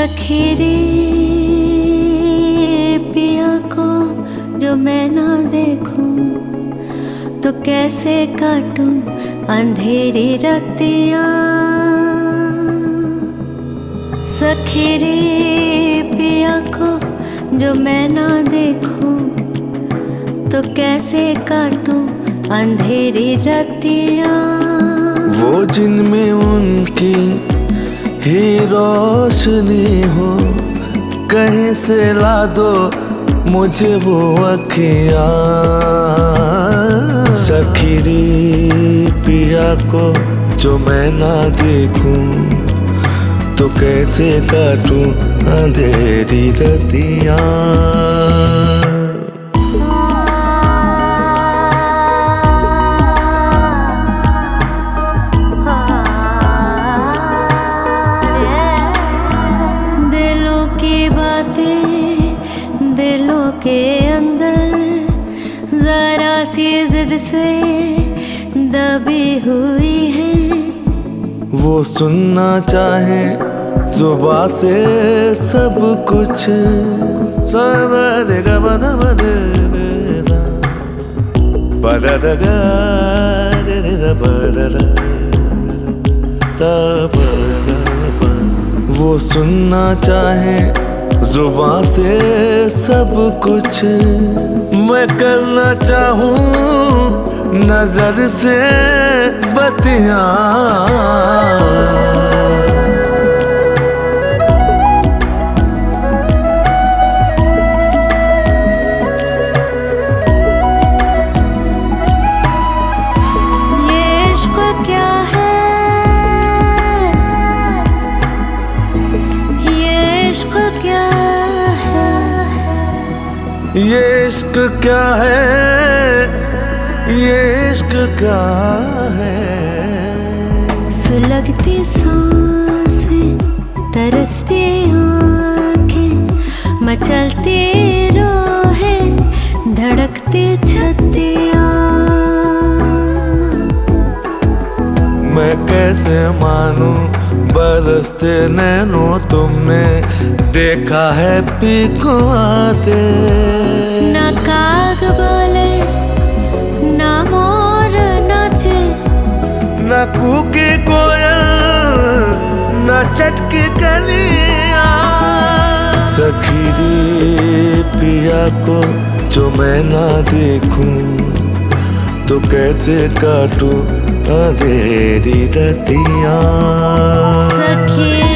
सखी रे पिया को जो मैं ना देखूं तो कैसे काटूं अंधेरी रतियां। सखी रे पिया को जो मैं ना देखूं तो कैसे काटूं अंधेरी रतियां। वो जिनमें उनकी ही रोशनी हो, कहीं से ला दो मुझे वो अखियाँ। सखी रे पिया को जो मैं ना देखूं तो कैसे काटूं अंधेरी रतियाँ। दिलों के अंदर जरा सी जिद से दबी हुई है। वो सुनना चाहे जुबां से सब कुछ। वो सुनना चाहे जुबां से सब कुछ। मैं करना चाहूं नजर से बतियां। ये इश्क क्या है, ये इश्क क्या है। सुलगती सांसें, तरसती आँखें, मचलती रोहे, धड़कती छतियाँ। मैं कैसे मानूं बरसते नैनों तुमने देखा है पीको आते। ना काग बोले ना मोर नाचे, ना कूकी कोयल ना चटकी कलियां। सखी रे पिया को जो मैं ना देखूं तो कैसे काटूं अंधेरी रतियां। सखी